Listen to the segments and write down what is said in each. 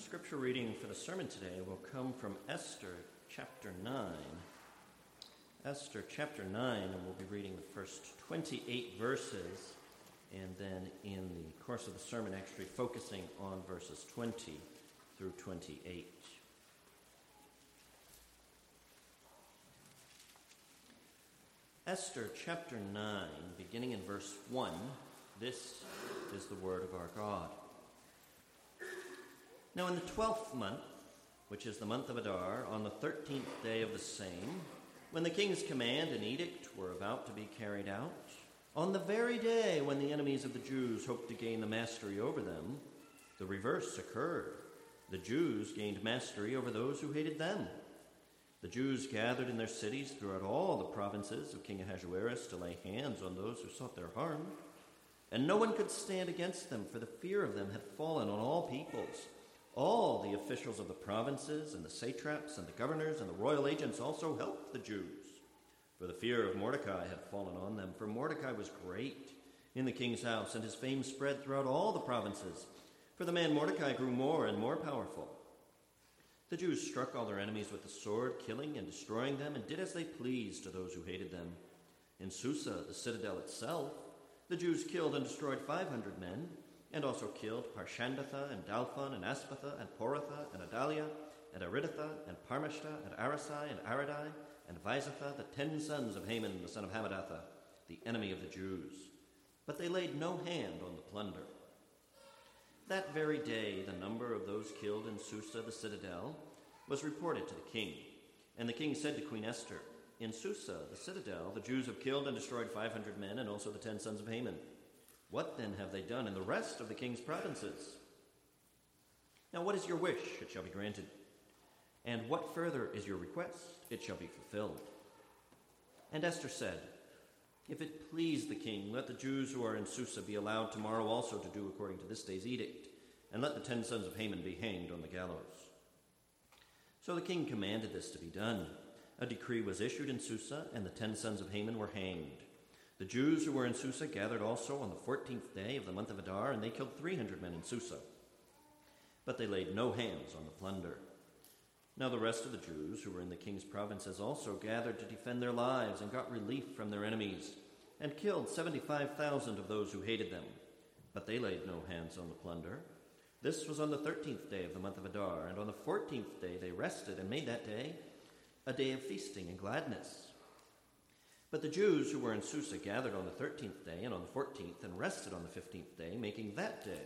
scripture reading for the sermon today will come from Esther chapter 9. Esther chapter 9, and we'll be reading the first 28 verses, and then in the course of the sermon actually focusing on verses 20 through 28. Esther chapter 9, beginning in verse 1, this is the word of our God. Now in the 12th month, which is the month of Adar, on the 13th day of the same, when the king's command and edict were about to be carried out, on the very day when the enemies of the Jews hoped to gain the mastery over them, the reverse occurred. The Jews gained mastery over those who hated them. The Jews gathered in their cities throughout all the provinces of King Ahasuerus to lay hands on those who sought their harm, and no one could stand against them, for the fear of them had fallen on all peoples. All the officials of the provinces and the satraps and the governors and the royal agents also helped the Jews, for the fear of Mordecai had fallen on them, for Mordecai was great in the king's house, and his fame spread throughout all the provinces, for the man Mordecai grew more and more powerful. The Jews struck all their enemies with the sword, killing and destroying them, and did as they pleased to those who hated them. In Susa, the citadel itself, the Jews killed and destroyed 500 men, and also killed Parshandatha and Dalphon and Aspatha and Poratha and Adalia and Aridatha and Parmashta and Arasai and Aradai and Visatha, the 10 sons of Haman, the son of Hammedatha, the enemy of the Jews. But they laid no hand on the plunder. That very day, the number of those killed in Susa, the citadel, was reported to the king. And the king said to Queen Esther, "In Susa, the citadel, the Jews have killed and destroyed 500 men, and also the 10 sons of Haman. What then have they done in the rest of the king's provinces? Now what is your wish? It shall be granted. And what further is your request? It shall be fulfilled." And Esther said, "If it please the king, let the Jews who are in Susa be allowed tomorrow also to do according to this day's edict, and let the 10 sons of Haman be hanged on the gallows." So the king commanded this to be done. A decree was issued in Susa, and the 10 sons of Haman were hanged. The Jews who were in Susa gathered also on the 14th day of the month of Adar, and they killed 300 men in Susa. But they laid no hands on the plunder. Now the rest of the Jews who were in the king's provinces also gathered to defend their lives and got relief from their enemies, and killed 75,000 of those who hated them. But they laid no hands on the plunder. This was on the 13th day of the month of Adar, and on the 14th day they rested and made that day a day of feasting and gladness. But the Jews who were in Susa gathered on the 13th day and on the 14th and rested on the 15th day, making that day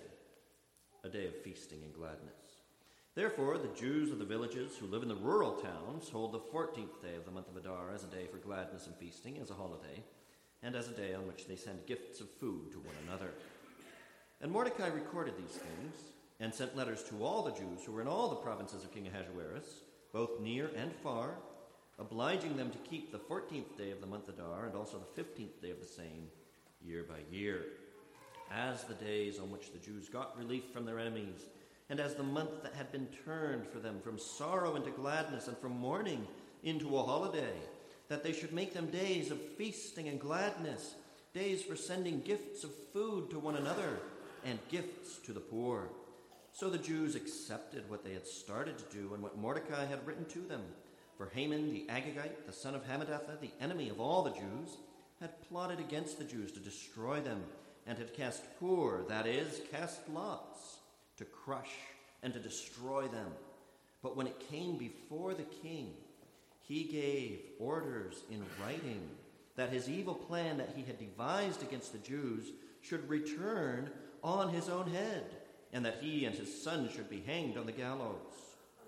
a day of feasting and gladness. Therefore, the Jews of the villages who live in the rural towns hold the 14th day of the month of Adar as a day for gladness and feasting, as a holiday, and as a day on which they send gifts of food to one another. And Mordecai recorded these things and sent letters to all the Jews who were in all the provinces of King Ahasuerus, both near and far, obliging them to keep the 14th day of the month Adar and also the 15th day of the same, year by year, as the days on which the Jews got relief from their enemies, and as the month that had been turned for them from sorrow into gladness and from mourning into a holiday, that they should make them days of feasting and gladness, days for sending gifts of food to one another and gifts to the poor. So the Jews accepted what they had started to do and what Mordecai had written to them. For Haman the Agagite, the son of Hammedatha, the enemy of all the Jews, had plotted against the Jews to destroy them, and had cast that is, cast lots, to crush and to destroy them. But when it came before the king, he gave orders in writing that his evil plan that he had devised against the Jews should return on his own head, and that he and his son should be hanged on the gallows.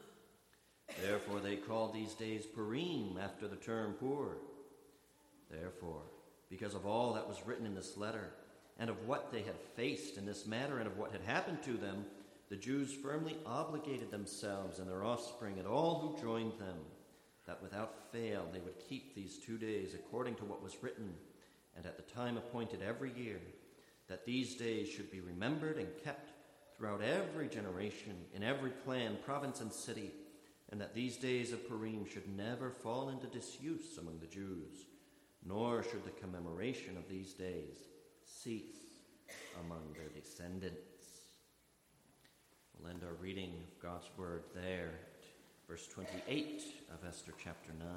Therefore they called these days Purim, after the term Pur. Therefore, because of all that was written in this letter, and of what they had faced in this matter, and of what had happened to them, the Jews firmly obligated themselves and their offspring and all who joined them, that without fail they would keep these 2 days according to what was written, and at the time appointed every year, that these days should be remembered and kept throughout every generation, in every clan, province, and city, and that these days of Purim should never fall into disuse among the Jews, nor should the commemoration of these days cease among their descendants. We'll end our reading of God's Word there, at verse 28 of Esther chapter 9.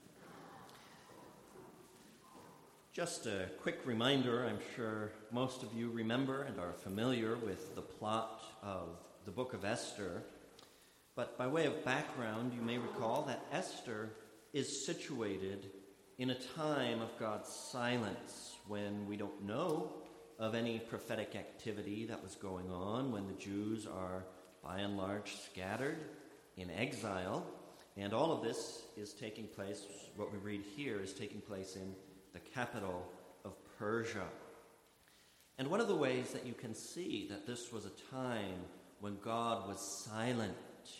Just a quick reminder, I'm sure most of you remember and are familiar with the plot of the book of Esther. But by way of background, you may recall that Esther is situated in a time of God's silence when we don't know of any prophetic activity that was going on, when the Jews are by and large scattered in exile. And all of this is taking place, what we read here is taking place in the capital of Persia. And one of the ways that you can see that this was a time when God was silent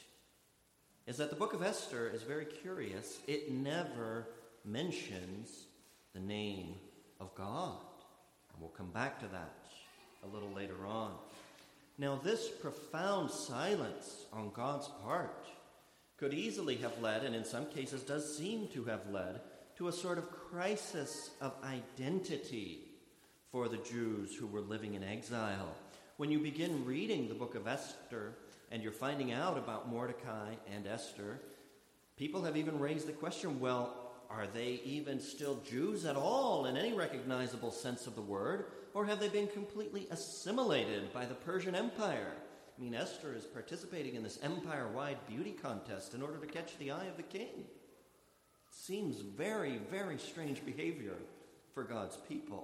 is that the book of Esther is very curious. It never mentions the name of God. And we'll come back to that a little later on. Now, this profound silence on God's part could easily have led, and in some cases does seem to have led, to a sort of crisis of identity for the Jews who were living in exile. When you begin reading the book of Esther and you're finding out about Mordecai and Esther, people have even raised the question, well, are they even still Jews at all in any recognizable sense of the word, or have they been completely assimilated by the Persian Empire? I mean, Esther is participating in this empire-wide beauty contest in order to catch the eye of the king. Seems very, very strange behavior for God's people.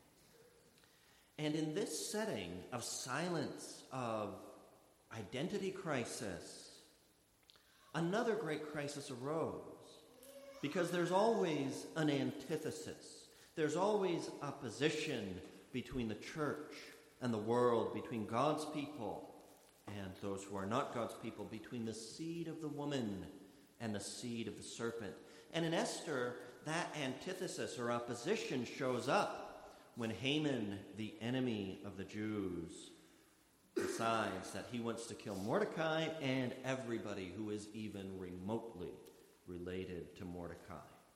And in this setting of silence, of identity crisis, another great crisis arose, because there's always an antithesis. There's always opposition between the church and the world, between God's people and those who are not God's people, between the seed of the woman and the seed of the serpent. And in Esther, that antithesis or opposition shows up when Haman, the enemy of the Jews, decides that he wants to kill Mordecai and everybody who is even remotely related to Mordecai.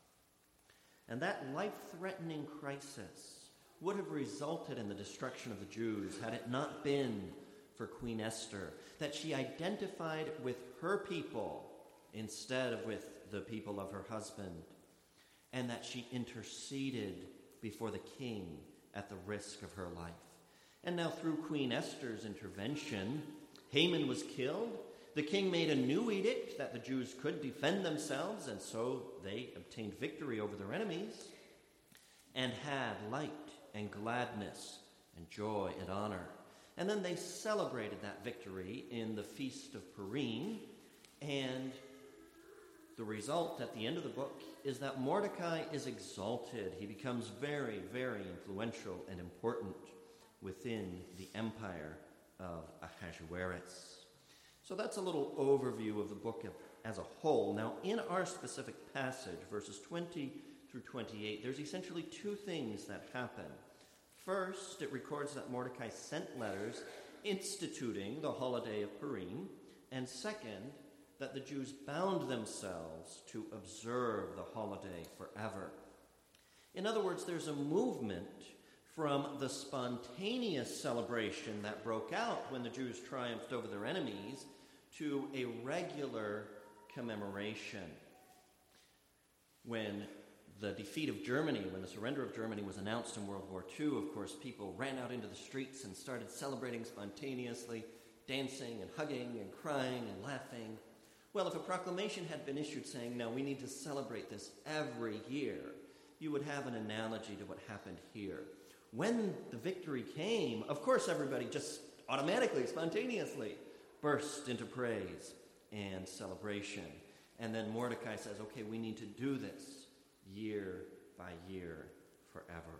And that life-threatening crisis would have resulted in the destruction of the Jews had it not been for Queen Esther, that she identified with her people instead of with the people of her husband, and that she interceded before the king at the risk of her life. And now through Queen Esther's intervention, Haman was killed. The king made a new edict that the Jews could defend themselves, and so they obtained victory over their enemies and had light and gladness and joy and honor. And then they celebrated that victory in the Feast of Purim, and the result at the end of the book is that Mordecai is exalted. He becomes very, very influential and important within the empire of Ahasuerus. So that's a little overview of the book as a whole. Now, in our specific passage, verses 20 through 28, there's essentially two things that happen. First, it records that Mordecai sent letters instituting the holiday of Purim, and second, that the Jews bound themselves to observe the holiday forever. In other words, there's a movement from the spontaneous celebration that broke out when the Jews triumphed over their enemies to a regular commemoration. When the defeat of Germany, when the surrender of Germany was announced in World War II, of course, people ran out into the streets and started celebrating spontaneously, dancing and hugging and crying and laughing. Well, if a proclamation had been issued saying, now we need to celebrate this every year, you would have an analogy to what happened here. When the victory came, of course everybody just automatically, spontaneously burst into praise and celebration. And then Mordecai says, okay, we need to do this year by year forever.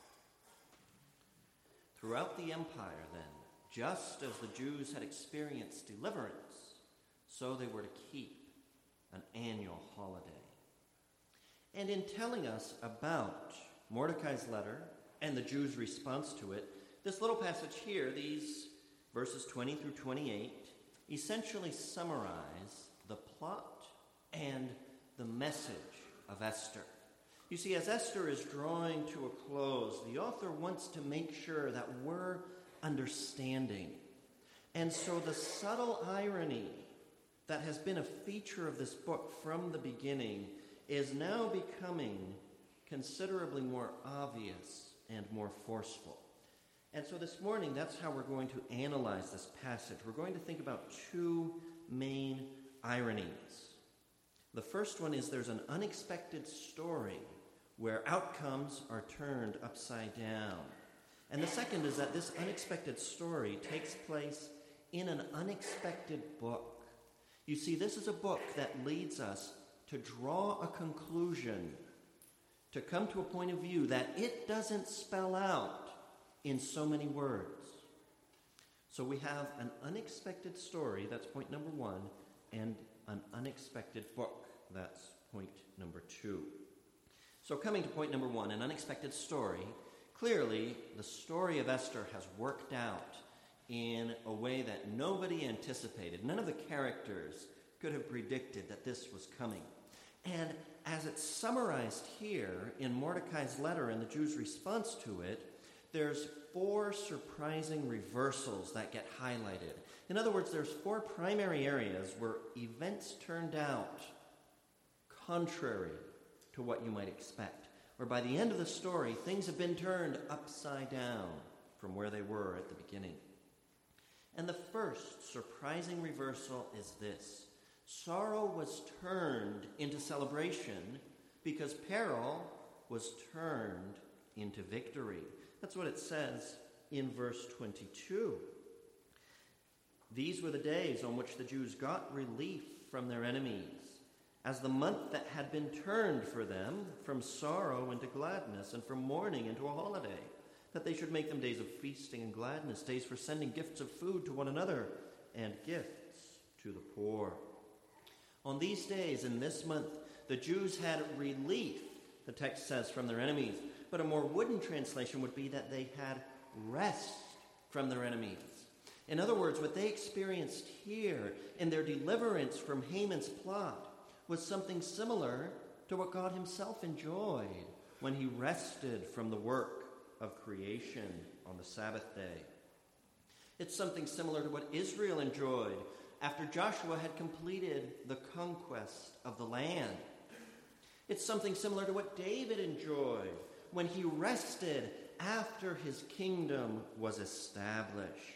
Throughout the empire, then, just as the Jews had experienced deliverance, so they were to keep an annual holiday. And in telling us about Mordecai's letter and the Jews' response to it, this little passage here, these verses 20 through 28, essentially summarize the plot and the message of Esther. You see, as Esther is drawing to a close, the author wants to make sure that we're understanding And so the subtle irony that has been a feature of this book from the beginning is now becoming considerably more obvious and more forceful. And so this morning, that's how we're going to analyze this passage. We're going to think about two main ironies. The first one is there's an unexpected story where outcomes are turned upside down. And the second is that this unexpected story takes place in an unexpected book. You see, this is a book that leads us to draw a conclusion, to come to a point of view that it doesn't spell out in so many words. So we have an unexpected story, that's point number one, and an unexpected book, that's point number two. So coming to point number one, an unexpected story, clearly the story of Esther has worked out in a way that nobody anticipated. None of the characters could have predicted that this was coming. And as it's summarized here in Mordecai's letter and the Jews' response to it, there's 4 surprising reversals that get highlighted. In other words, there's 4 primary areas where events turned out contrary to what you might expect, where by the end of the story, things have been turned upside down from where they were at the beginning. And the first surprising reversal is this. Sorrow was turned into celebration because peril was turned into victory. That's what it says in verse 22. These were the days on which the Jews got relief from their enemies, as the month that had been turned for them from sorrow into gladness and from mourning into a holiday, that they should make them days of feasting and gladness, days for sending gifts of food to one another and gifts to the poor. On these days, in this month, the Jews had relief, the text says, from their enemies. But a more wooden translation would be that they had rest from their enemies. In other words, what they experienced here in their deliverance from Haman's plot was something similar to what God himself enjoyed when he rested from the work of creation on the Sabbath day. It's something similar to what Israel enjoyed after Joshua had completed the conquest of the land. It's something similar to what David enjoyed when he rested after his kingdom was established.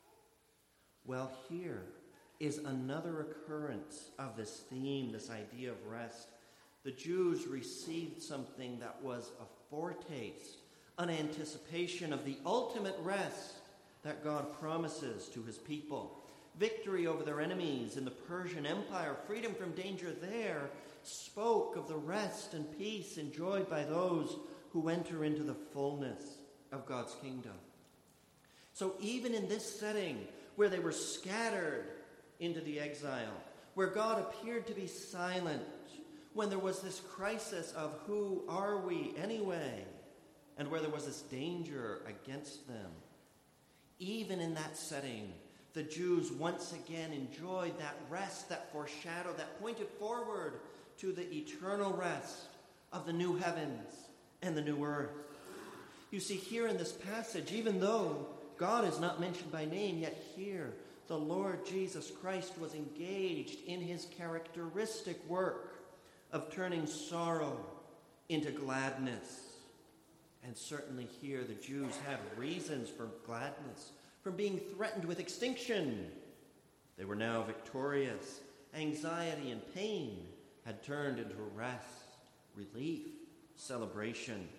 Well, here is another occurrence of this theme, this idea of rest. The Jews received something that was a foretaste, an anticipation of the ultimate rest that God promises to his people. Victory over their enemies in the Persian Empire, freedom from danger there, spoke of the rest and peace enjoyed by those who enter into the fullness of God's kingdom. So even in this setting where they were scattered into the exile, where God appeared to be silent, when there was this crisis of who are we anyway, and where there was this danger against them, even in that setting, the Jews once again enjoyed that rest, that foreshadow, that pointed forward to the eternal rest of the new heavens and the new earth. You see, here in this passage, even though God is not mentioned by name, yet here the Lord Jesus Christ was engaged in his characteristic work of turning sorrow into gladness. And certainly here the Jews had reasons for gladness, from being threatened with extinction. They were now victorious. Anxiety and pain had turned into rest, relief, celebration.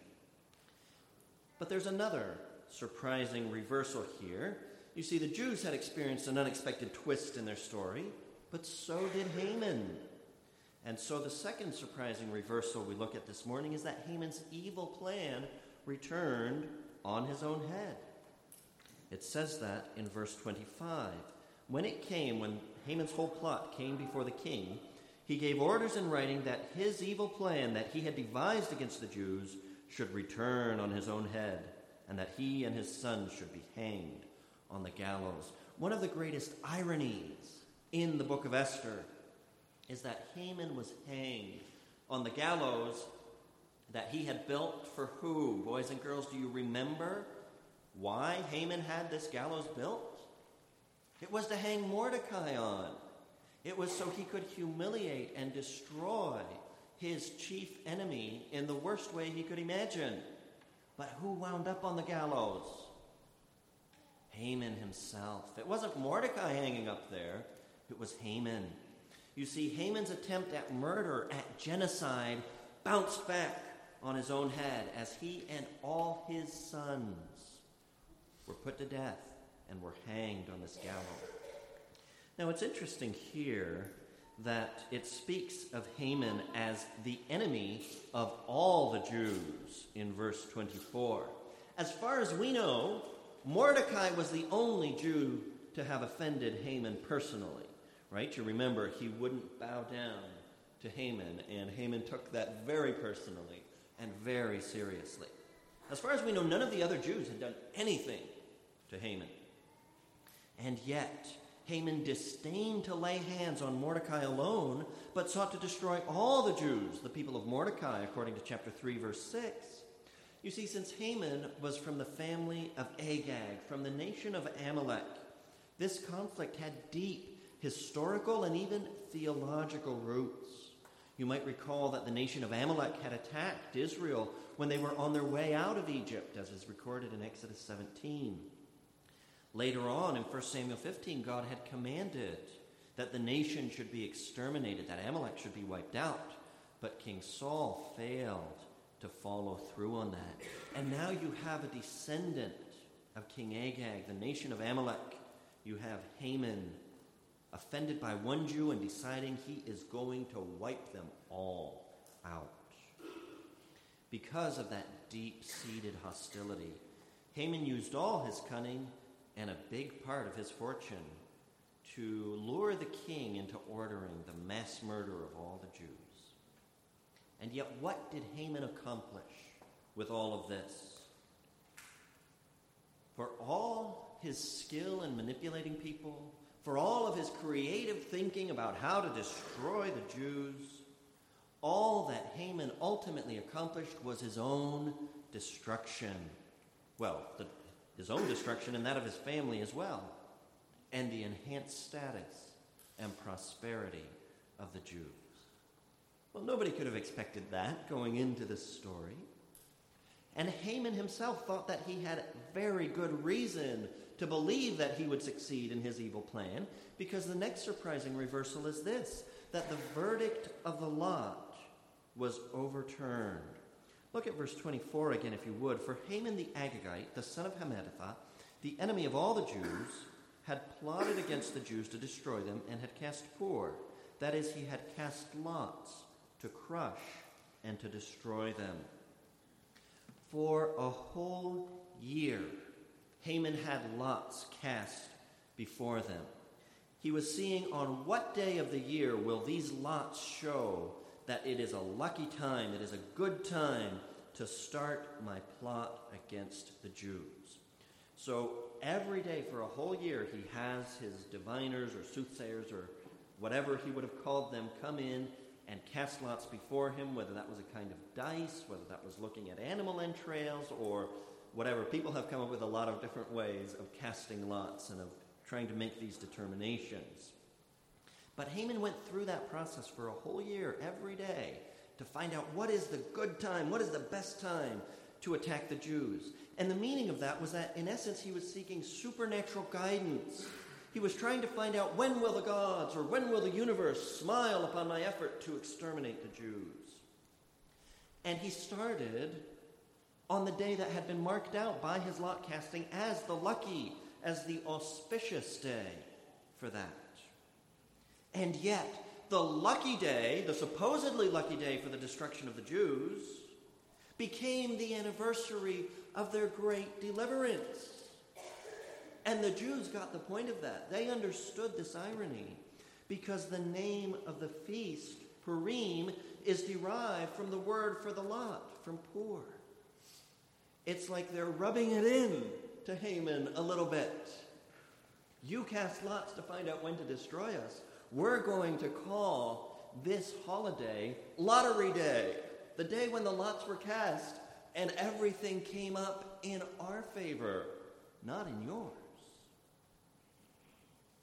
But there's another surprising reversal here. You see, the Jews had experienced an unexpected twist in their story, but so did Haman. And so the second surprising reversal we look at this morning is that Haman's evil plan returned on his own head. It says that in verse 25. When Haman's whole plot came before the king, he gave orders in writing that his evil plan that he had devised against the Jews should return on his own head, and that he and his son should be hanged on the gallows. One of the greatest ironies in the book of Esther is that Haman was hanged on the gallows that he had built for who? Boys and girls, do you remember why Haman had this gallows built? It was to hang Mordecai on. It was so he could humiliate and destroy his chief enemy in the worst way he could imagine. But who wound up on the gallows? Haman himself. It wasn't Mordecai hanging up there. It was Haman. You see, Haman's attempt at murder, at genocide, bounced back on his own head as he and all his sons were put to death and were hanged on this gallows. Now, it's interesting here that it speaks of Haman as the enemy of all the Jews in verse 24. As far as we know, Mordecai was the only Jew to have offended Haman personally, right? You remember, he wouldn't bow down to Haman, and Haman took that very personally and very seriously. As far as we know, none of the other Jews had done anything to Haman. And yet, Haman disdained to lay hands on Mordecai alone, but sought to destroy all the Jews, the people of Mordecai, according to chapter 3, verse 6. You see, since Haman was from the family of Agag, from the nation of Amalek, this conflict had deep historical and even theological roots. You might recall that the nation of Amalek had attacked Israel when they were on their way out of Egypt, as is recorded in Exodus 17. Later on, in 1 Samuel 15, God had commanded that the nation should be exterminated, that Amalek should be wiped out. But King Saul failed to follow through on that. And now you have a descendant of King Agag, the nation of Amalek. You have Haman, offended by one Jew and deciding he is going to wipe them all out. Because of that deep-seated hostility, Haman used all his cunning and a big part of his fortune to lure the king into ordering the mass murder of all the Jews. And yet, what did Haman accomplish with all of this? For all his skill in manipulating people, for all of his creative thinking about how to destroy the Jews, all that Haman ultimately accomplished was his own destruction. Well, his own destruction and that of his family as well, and the enhanced status and prosperity of the Jews. Well, nobody could have expected that going into this story. And Haman himself thought that he had very good reason to believe that he would succeed in his evil plan, because the next surprising reversal is this, that the verdict of the lot was overturned. Look at verse 24 again, if you would. For Haman the Agagite, the son of Hammedatha, the enemy of all the Jews, had plotted against the Jews to destroy them and had cast pur. That is, he had cast lots to crush and to destroy them. For a whole year, Haman had lots cast before them. He was seeing on what day of the year will these lots show that it is a lucky time, it is a good time to start my plot against the Jews. So every day for a whole year, he has his diviners or soothsayers or whatever he would have called them come in and cast lots before him, whether that was a kind of dice, whether that was looking at animal entrails or whatever. People have come up with a lot of different ways of casting lots and of trying to make these determinations. But Haman went through that process for a whole year, every day, to find out what is the good time, what is the best time to attack the Jews. And the meaning of that was that, in essence, he was seeking supernatural guidance. He was trying to find out, when will the gods or when will the universe smile upon my effort to exterminate the Jews? And he started on the day that had been marked out by his lot casting as the lucky, as the auspicious day for that. And yet, the lucky day, the supposedly lucky day for the destruction of the Jews, became the anniversary of their great deliverance. And the Jews got the point of that. They understood this irony because the name of the feast, Purim, is derived from the word for the lot, from pur. It's like they're rubbing it in to Haman a little bit. You cast lots to find out when to destroy us. We're going to call this holiday Lottery Day, the day when the lots were cast and everything came up in our favor, not in yours.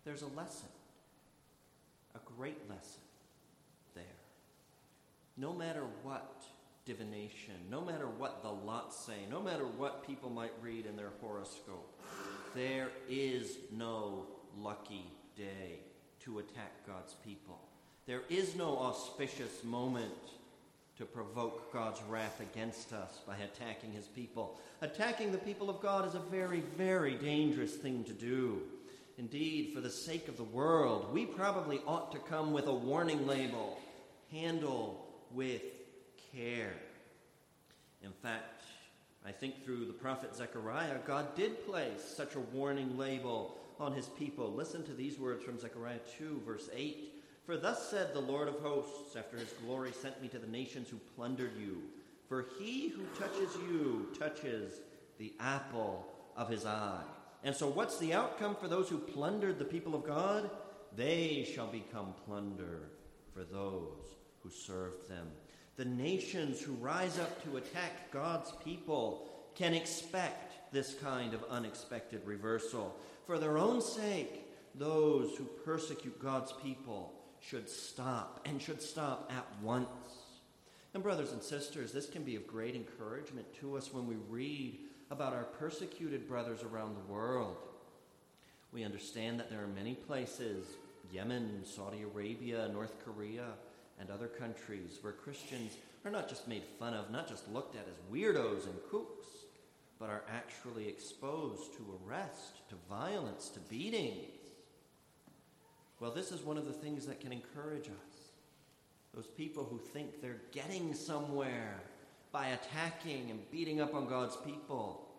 there's a lesson, a great lesson there. No matter what divination, no matter what the lots say, no matter what people might read in their horoscope, there is no lucky day to attack God's people. There is no auspicious moment to provoke God's wrath against us by attacking his people. Attacking the people of God is a very, very dangerous thing to do. Indeed, for the sake of the world, we probably ought to come with a warning label. Handle with care. In fact, I think through the prophet Zechariah, God did place such a warning label on his people. Listen to these words from Zechariah 2, verse 8. For thus said the Lord of hosts, after his glory sent me to the nations who plundered you. For he who touches you touches the apple of his eye. And so what's the outcome for those who plundered the people of God? They shall become plunder for those who served them. The nations who rise up to attack God's people can expect this kind of unexpected reversal. For their own sake, those who persecute God's people should stop, and should stop at once. And brothers and sisters, this can be of great encouragement to us when we read about our persecuted brothers around the world. We understand that there are many places, Yemen, Saudi Arabia, North Korea, and other countries where Christians are not just made fun of, not just looked at as weirdos and kooks, but are actually exposed to arrest, to violence, to beatings. Well, this is one of the things that can encourage us. Those people who think they're getting somewhere by attacking and beating up on God's people,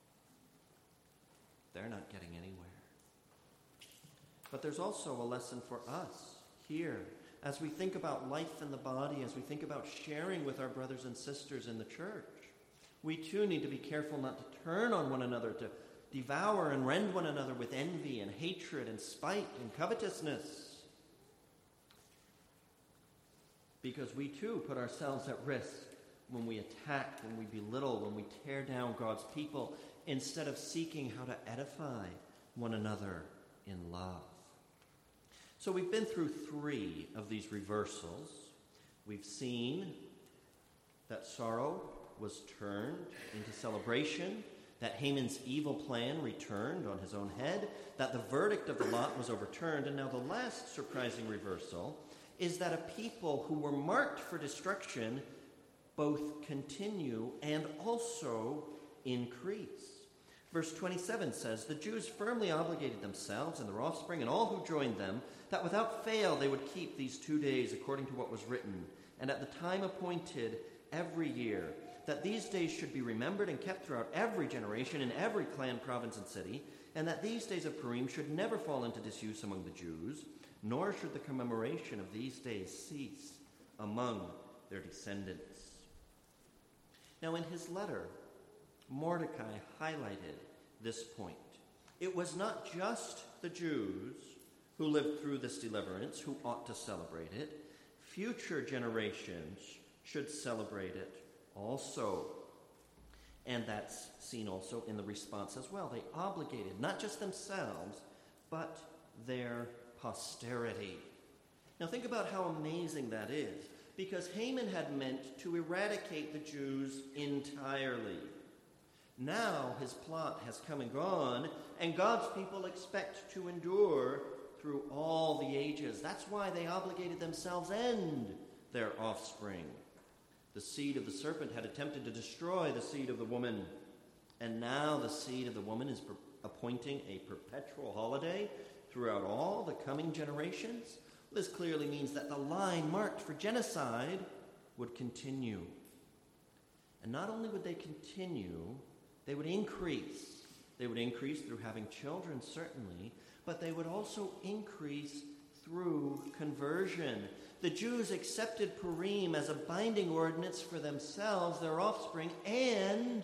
they're not getting anywhere. But there's also a lesson for us here as we think about life in the body, as we think about sharing with our brothers and sisters in the church. We too need to be careful not to turn on one another, to devour and rend one another with envy and hatred and spite and covetousness. Because we too put ourselves at risk when we attack, when we belittle, when we tear down God's people, instead of seeking how to edify one another in love. So we've been through 3 of these reversals. We've seen that sorrow was turned into celebration, that Haman's evil plan returned on his own head, that the verdict of the lot was overturned, and now the last surprising reversal is that a people who were marked for destruction both continue and also increase. Verse 27 says, the Jews firmly obligated themselves and their offspring and all who joined them that without fail they would keep these 2 days according to what was written, and at the time appointed every year, that these days should be remembered and kept throughout every generation in every clan, province, and city, and that these days of Purim should never fall into disuse among the Jews, nor should the commemoration of these days cease among their descendants. Now in his letter, Mordecai highlighted this point. It was not just the Jews who lived through this deliverance who ought to celebrate it. Future generations should celebrate it also. And that's seen also in the response as well. They obligated not just themselves, but their posterity. Now think about how amazing that is, because Haman had meant to eradicate the Jews entirely. Now his plot has come and gone, and God's people expect to endure through all the ages. That's why they obligated themselves and their offspring. The seed of the serpent had attempted to destroy the seed of the woman, and now the seed of the woman is appointing a perpetual holiday throughout all the coming generations. This clearly means that the line marked for genocide would continue. And not only would they continue, they would increase. They would increase through having children, certainly, but they would also increase through conversion. The Jews accepted Purim as a binding ordinance for themselves, their offspring, and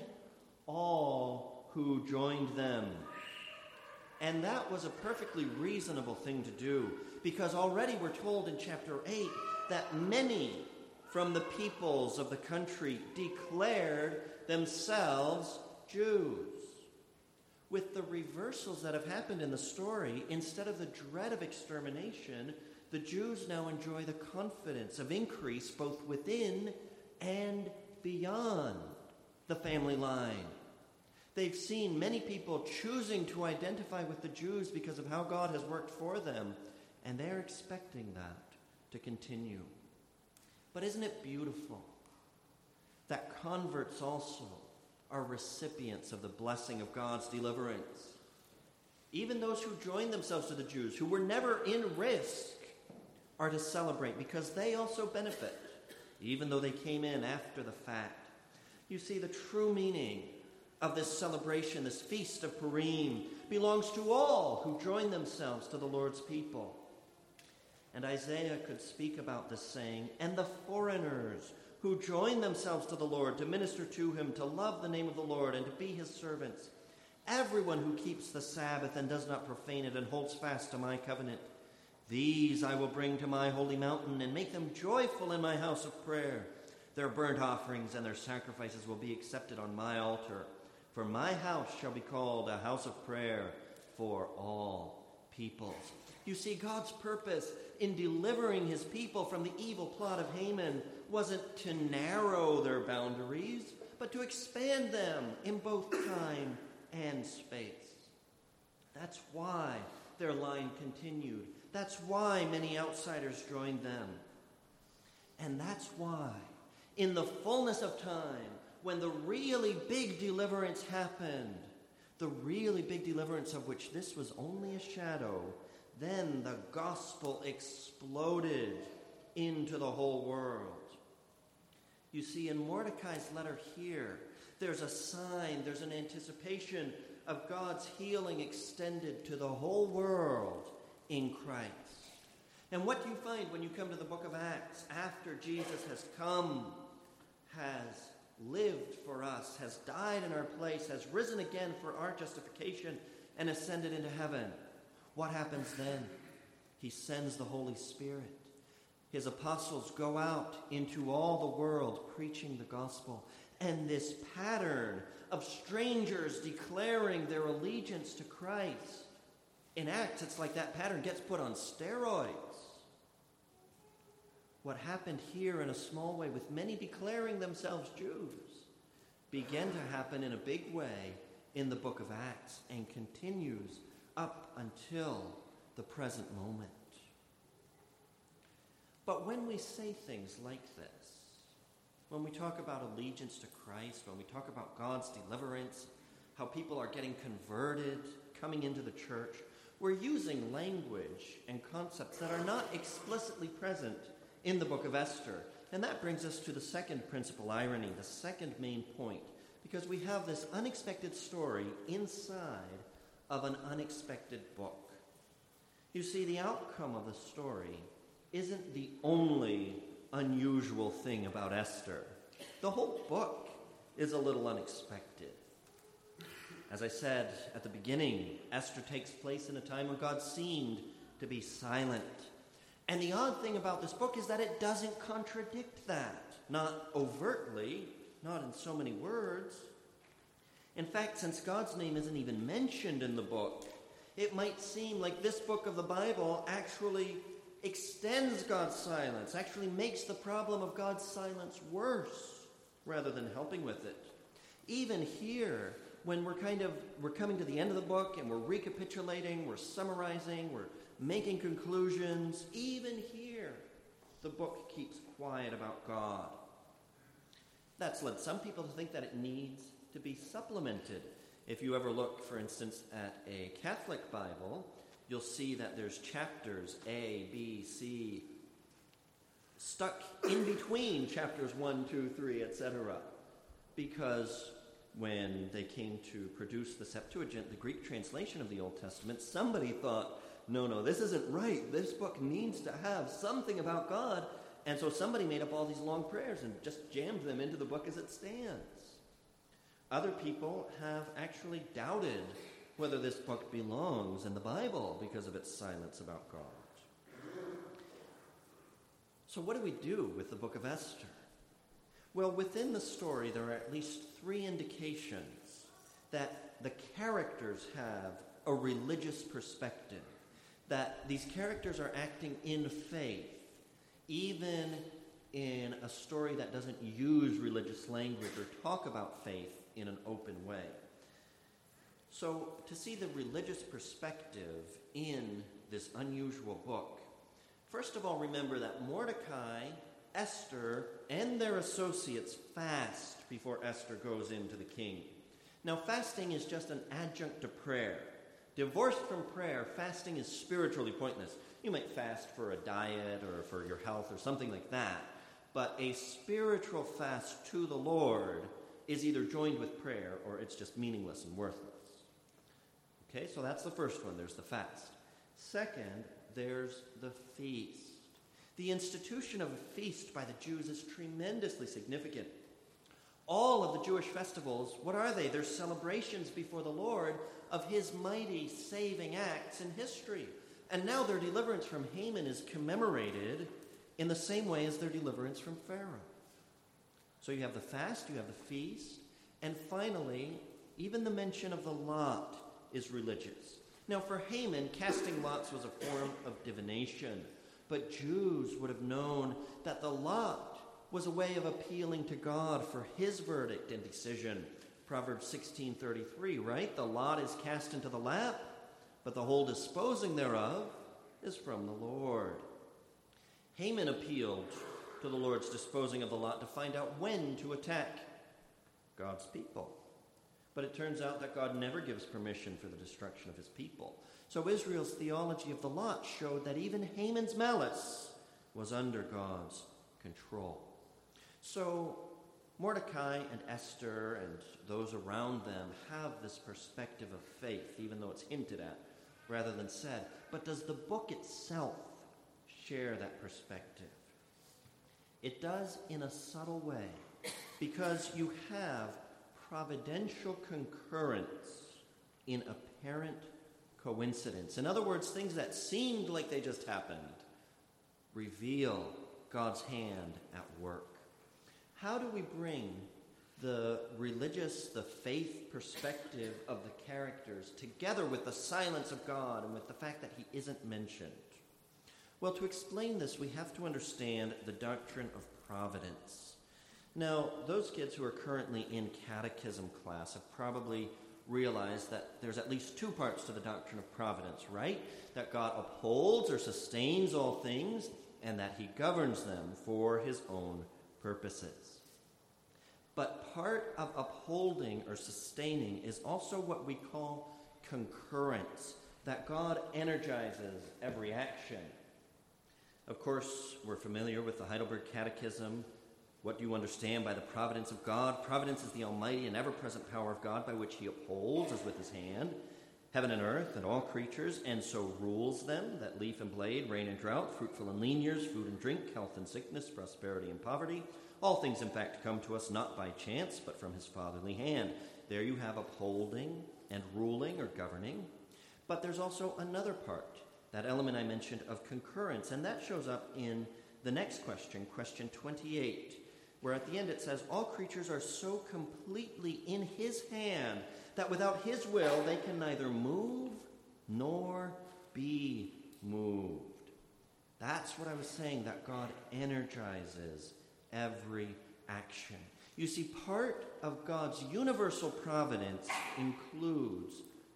all who joined them. And that was a perfectly reasonable thing to do, because already we're told in chapter 8 that many from the peoples of the country declared themselves Jews. with the reversals that have happened in the story. Instead of the dread of extermination, the Jews now enjoy the confidence of increase both within and beyond the family line. They've seen many people choosing to identify with the Jews because of how God has worked for them, and they're expecting that to continue. But isn't it beautiful that converts also are recipients of the blessing of God's deliverance? Even those who joined themselves to the Jews, who were never in risk, are to celebrate because they also benefit, even though they came in after the fact. You see, the true meaning of this celebration, this feast of Purim, belongs to all who join themselves to the Lord's people. And Isaiah could speak about this saying, and the foreigners who join themselves to the Lord to minister to him, to love the name of the Lord, and to be his servants. Everyone who keeps the Sabbath and does not profane it and holds fast to my covenant. These I will bring to my holy mountain and make them joyful in my house of prayer. Their burnt offerings and their sacrifices will be accepted on my altar. For my house shall be called a house of prayer for all peoples. You see, God's purpose in delivering his people from the evil plot of Haman wasn't to narrow their boundaries, but to expand them in both time and space. That's why their line continued. That's why many outsiders joined them. And that's why, in the fullness of time, when the really big deliverance happened, the really big deliverance of which this was only a shadow, then the gospel exploded into the whole world. You see, in Mordecai's letter here, there's a sign, there's an anticipation of God's healing extended to the whole world in Christ. And what do you find when you come to the book of Acts after Jesus has come, has lived for us, has died in our place, has risen again for our justification, and ascended into heaven? What happens then? He sends the Holy Spirit. His apostles go out into all the world preaching the gospel. And this pattern of strangers declaring their allegiance to Christ, in Acts, it's like that pattern gets put on steroids. What happened here in a small way with many declaring themselves Jews began to happen in a big way in the book of Acts and continues up until the present moment. But when we say things like this, when we talk about allegiance to Christ, when we talk about God's deliverance, how people are getting converted, coming into the church, we're using language and concepts that are not explicitly present in the book of Esther. And that brings us to the second principal irony, the second main point, because we have this unexpected story inside of an unexpected book. You see, the outcome of the story isn't the only unusual thing about Esther. The whole book is a little unexpected. As I said at the beginning, Esther takes place in a time when God seemed to be silent. And the odd thing about this book is that it doesn't contradict that. Not overtly, not in so many words. In fact, since God's name isn't even mentioned in the book, it might seem like this book of the Bible actually extends God's silence, actually makes the problem of God's silence worse rather than helping with it. Even here, when we're coming to the end of the book and we're recapitulating, we're summarizing, we're making conclusions, even here, the book keeps quiet about God. That's led some people to think that it needs to be supplemented. If you ever look, for instance, at a Catholic Bible, you'll see that there's chapters A, B, C, stuck in between chapters 1, 2, 3, etc. Because when they came to produce the Septuagint, the Greek translation of the Old Testament, somebody thought, no, this isn't right. This book needs to have something about God. And so somebody made up all these long prayers and just jammed them into the book as it stands. Other people have actually doubted whether this book belongs in the Bible because of its silence about God. So what do we do with the book of Esther? Well, within the story, there are at least three indications that the characters have a religious perspective, that these characters are acting in faith, even in a story that doesn't use religious language or talk about faith in an open way. So, to see the religious perspective in this unusual book, first of all, remember that Mordecai, Esther, and their associates fast before Esther goes into the king. Now, fasting is just an adjunct to prayer. Divorced from prayer, fasting is spiritually pointless. You might fast for a diet or for your health or something like that, but a spiritual fast to the Lord is either joined with prayer or it's just meaningless and worthless. Okay, so that's the first one. There's the fast. Second, there's the feast. The institution of a feast by the Jews is tremendously significant. All of the Jewish festivals, what are they? They're celebrations before the Lord of his mighty saving acts in history. And now their deliverance from Haman is commemorated in the same way as their deliverance from Pharaoh. So you have the fast, you have the feast, and finally, even the mention of the lot is religious. Now for Haman, casting lots was a form of divination, but Jews would have known that the lot was a way of appealing to God for his verdict and decision. Proverbs 16:33, right? The lot is cast into the lap, but the whole disposing thereof is from the Lord. Haman appealed to the Lord's disposing of the lot to find out when to attack God's people. But it turns out that God never gives permission for the destruction of his people. So Israel's theology of the lot showed that even Haman's malice was under God's control. So Mordecai and Esther and those around them have this perspective of faith, even though it's hinted at rather than said. But does the book itself share that perspective? It does in a subtle way, because you have providential concurrence in apparent coincidence. In other words, things that seemed like they just happened reveal God's hand at work. How do we bring the religious, the faith perspective of the characters together with the silence of God and with the fact that he isn't mentioned? Well, to explain this, we have to understand the doctrine of providence. Now, those kids who are currently in catechism class have probably realized that there's at least two parts to the doctrine of providence, right? That God upholds or sustains all things, and that he governs them for his own purposes. But part of upholding or sustaining is also what we call concurrence, that God energizes every action. Of course, we're familiar with the Heidelberg Catechism. What do you understand by the providence of God? Providence is the almighty and ever-present power of God by which he upholds, as with his hand, heaven and earth and all creatures, and so rules them, that leaf and blade, rain and drought, fruitful and lean years, food and drink, health and sickness, prosperity and poverty. All things, in fact, come to us not by chance, but from his fatherly hand. There you have upholding and ruling or governing. But there's also another part, that element I mentioned of concurrence, and that shows up in the next question, question 28, where at the end it says, all creatures are so completely in his hand that without his will they can neither move nor be moved. That's what I was saying, that God energizes every action. You see, part of God's universal providence includes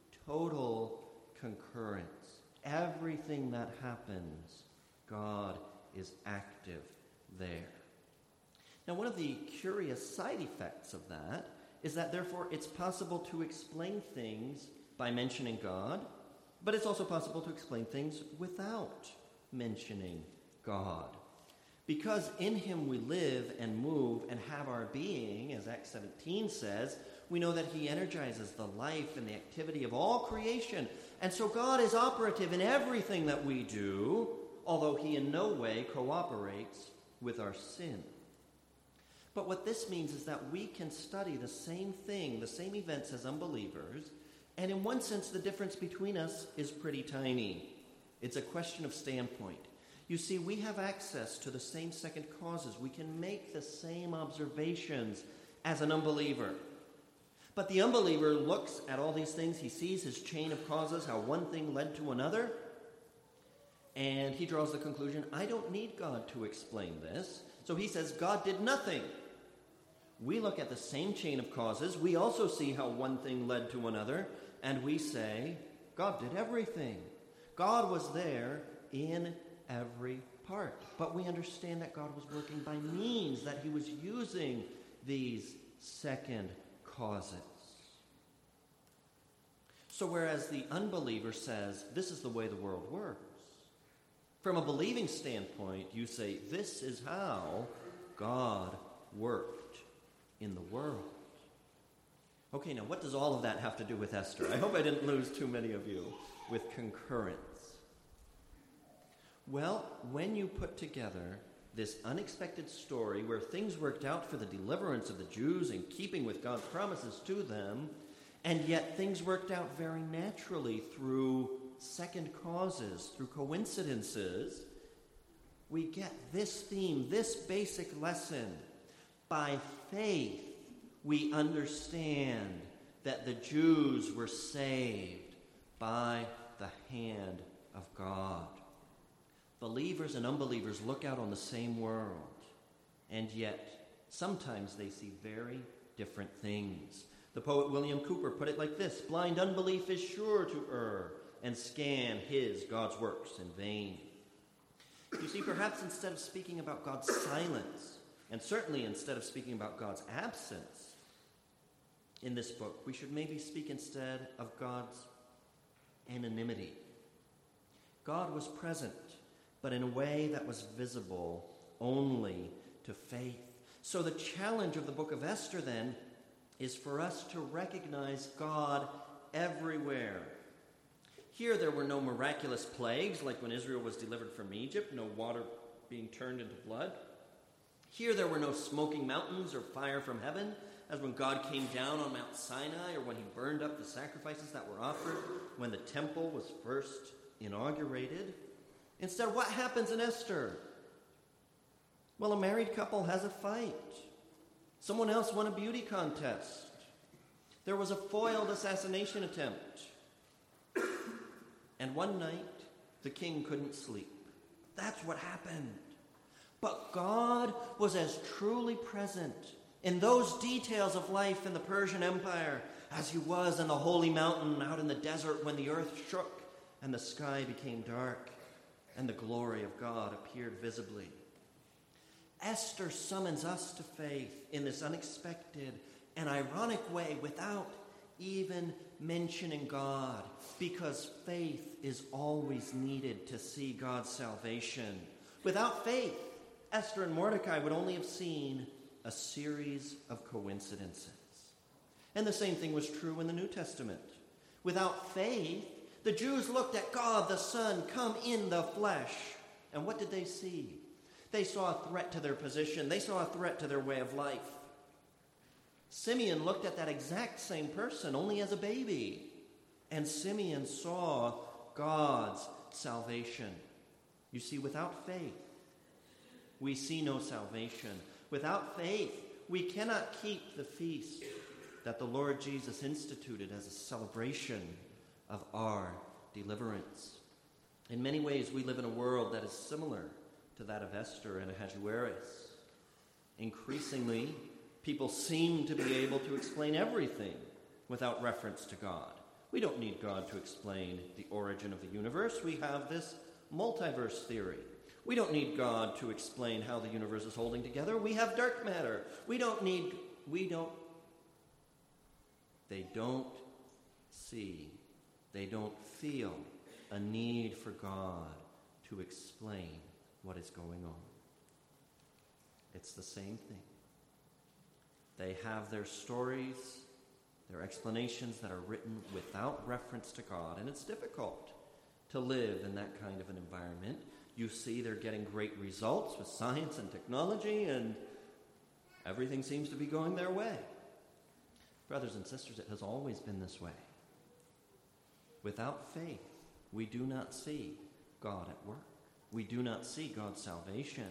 total concurrence. Everything that happens, God is active there. Now, one of the curious side effects of that is that, therefore, it's possible to explain things by mentioning God, but it's also possible to explain things without mentioning God. Because in him we live and move and have our being, as Acts 17 says, we know that he energizes the life and the activity of all creation. And so God is operative in everything that we do, although he in no way cooperates with our sin. But what this means is that we can study the same thing, the same events as unbelievers, and in one sense the difference between us is pretty tiny. It's a question of standpoint. You see, we have access to the same second causes. We can make the same observations as an unbeliever. But the unbeliever looks at all these things. He sees his chain of causes, how one thing led to another, and he draws the conclusion, I don't need God to explain this. So he says, God did nothing. We look at the same chain of causes. We also see how one thing led to another, and we say, God did everything. God was there in every part. But we understand that God was working by means, that he was using these second causes. So whereas the unbeliever says, this is the way the world works, from a believing standpoint, you say, this is how God worked in the world. Okay, now what does all of that have to do with Esther? I hope I didn't lose too many of you with concurrence. Well, when you put together this unexpected story where things worked out for the deliverance of the Jews in keeping with God's promises to them, and yet things worked out very naturally through second causes, through coincidences, we get this theme, this basic lesson. By faith, we understand that the Jews were saved by the hand of God. Believers and unbelievers look out on the same world, and yet sometimes they see very different things. The poet William Cooper put it like this: blind unbelief is sure to err and scan his, God's works, in vain. You see, perhaps instead of speaking about God's silence, and certainly instead of speaking about God's absence in this book, we should maybe speak instead of God's anonymity. God was present, but in a way that was visible only to faith. So the challenge of the book of Esther, then, is for us to recognize God everywhere. Here there were no miraculous plagues like when Israel was delivered from Egypt, no water being turned into blood. Here there were no smoking mountains or fire from heaven, as when God came down on Mount Sinai or when he burned up the sacrifices that were offered when the temple was first inaugurated. Instead, what happens in Esther? Well, a married couple has a fight. Someone else won a beauty contest. There was a foiled assassination attempt. And one night, the king couldn't sleep. That's what happened. But God was as truly present in those details of life in the Persian Empire as he was in the holy mountain out in the desert when the earth shook and the sky became dark and the glory of God appeared visibly. Esther summons us to faith in this unexpected and ironic way without even mentioning God, because faith is always needed to see God's salvation. Without faith, Esther and Mordecai would only have seen a series of coincidences. And the same thing was true in the New Testament. Without faith, the Jews looked at God, the Son, come in the flesh. And what did they see? They saw a threat to their position. They saw a threat to their way of life. Simeon looked at that exact same person, only as a baby. And Simeon saw God's salvation. You see, without faith, we see no salvation. Without faith, we cannot keep the feast that the Lord Jesus instituted as a celebration of our deliverance. In many ways, we live in a world that is similar to that of Esther and Ahasuerus. Increasingly, people seem to be able to explain everything without reference to God. We don't need God to explain the origin of the universe. We have this multiverse theory. We don't need God to explain how the universe is holding together. We have dark matter. They don't see, they don't feel a need for God to explain what is going on. It's the same thing. They have their stories, their explanations that are written without reference to God, and it's difficult to live in that kind of an environment. You see they're getting great results with science and technology, and everything seems to be going their way. Brothers and sisters, it has always been this way. Without faith, we do not see God at work. We do not see God's salvation.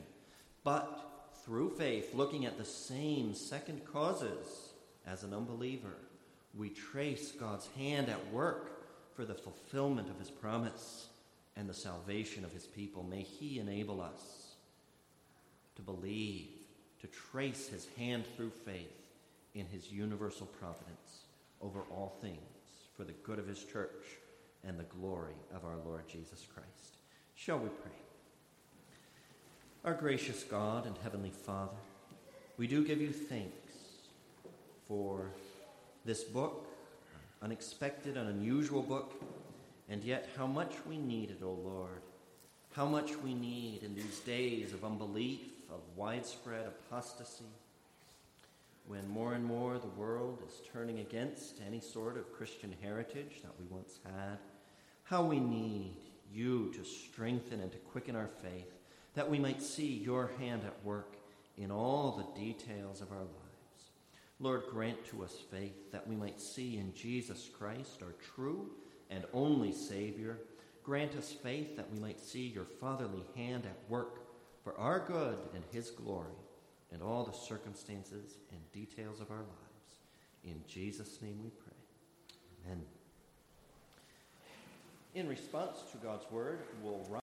But through faith, looking at the same second causes as an unbeliever, we trace God's hand at work for the fulfillment of his promise and the salvation of his people. May he enable us to believe, to trace his hand through faith in his universal providence over all things for the good of his church and the glory of our Lord Jesus Christ. Shall we pray? Our gracious God and heavenly Father, we do give you thanks for this book, an unexpected and unusual book, and yet how much we need it, O Lord. How much we need in these days of unbelief, of widespread apostasy, when more and more the world is turning against any sort of Christian heritage that we once had. How we need you to strengthen and to quicken our faith, that we might see your hand at work in all the details of our lives. Lord, grant to us faith that we might see in Jesus Christ, our true and only Savior. Grant us faith that we might see your fatherly hand at work for our good and his glory in all the circumstances and details of our lives. In Jesus' name we pray. Amen. In response to God's word, we'll